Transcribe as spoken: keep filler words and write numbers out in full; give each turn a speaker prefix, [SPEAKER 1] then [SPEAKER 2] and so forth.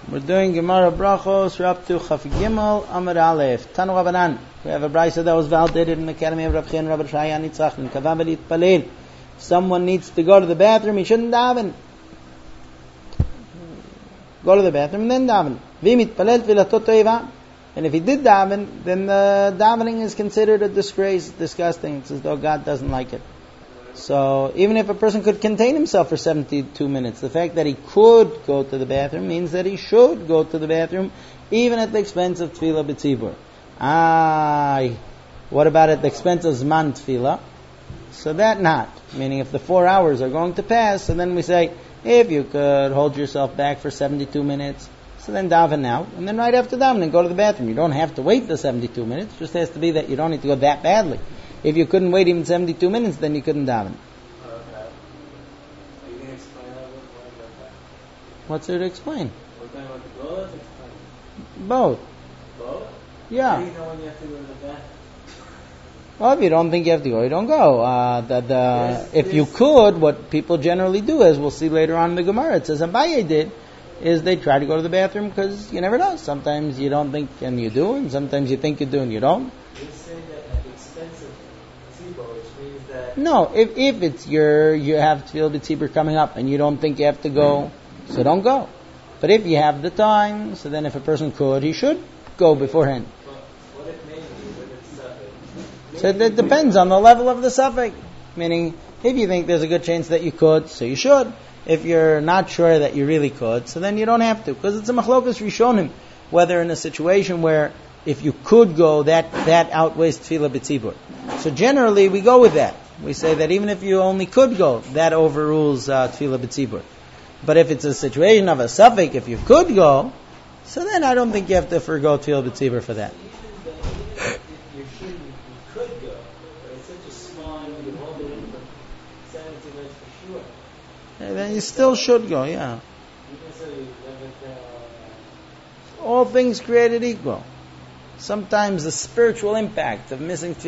[SPEAKER 1] We're doing Gemara Brachos. We're up to Chaf Gimel Amud Aleph. Tanu Rabbanan. We have a brayso that was validated in the Academy of Rav Chia and Rabbi Shaya Nitzach and Kavav Litpalel. If someone needs to go to the bathroom, he shouldn't daven. Go to the bathroom and then daven. V'im itpalel tfilato toiva. And if he did daven, then the davening is considered a disgrace, disgusting. It's as though God doesn't like it. So even if a person could contain himself for seventy-two minutes, the fact that he could go to the bathroom means that he should go to the bathroom, even at the expense of tefillah b'tzibur. Ah, what about at the expense of zman tefillah? So that not. Meaning if the four hours are going to pass, so then we say, if you could hold yourself back for seventy-two minutes, so then daven now, and then right after davening go to the bathroom. You don't have to wait the seventy-two minutes, it just has to be that you don't need to go that badly. If you couldn't wait even seventy-two minutes, then you couldn't daven.
[SPEAKER 2] Okay. Are you going to explain that?
[SPEAKER 1] What's there to explain?
[SPEAKER 2] We're talking about the gloves?
[SPEAKER 1] Both.
[SPEAKER 2] Both?
[SPEAKER 1] Yeah.
[SPEAKER 2] How do you know when you have to go to the bathroom?
[SPEAKER 1] Well, if you don't think you have to go, you don't go. Uh, the, the,
[SPEAKER 2] Yes,
[SPEAKER 1] if
[SPEAKER 2] yes.
[SPEAKER 1] you could, what people generally do, as we'll see later on in the Gemara, it says Abaye did, is they try to go to the bathroom because you never know. Sometimes you don't think and you do, and sometimes you think you do and you don't.
[SPEAKER 2] You're saying that at the expense of Tzibo, which means that...
[SPEAKER 1] No, if if it's your, you have Tefillah B'tzibur coming up and you don't think you have to go, so don't go. But if you have the time, so then if a person could, he should go beforehand.
[SPEAKER 2] But what it may be when it's suffix?
[SPEAKER 1] So it depends on the level of the suffix. Meaning, if you think there's a good chance that you could, so you should. If you're not sure that you really could, so then you don't have to. Because it's a machlokas rishonim, whether in a situation where if you could go, that, that outweighs tefillah b'tzibur. So generally we go with that. We say that even if you only could go, that overrules uh, tefillah b'tzibur. But if it's a situation of a suffix, if you could go, so then I don't think you have to forgo tefillah b'tzibur for that.
[SPEAKER 2] If you shouldn't, you could go, but it's such a small, and you hold it in for seventy minutes for sure.
[SPEAKER 1] And then you still should go, yeah.
[SPEAKER 2] You can say that uh,
[SPEAKER 1] All things created equal. Sometimes the spiritual impact of missing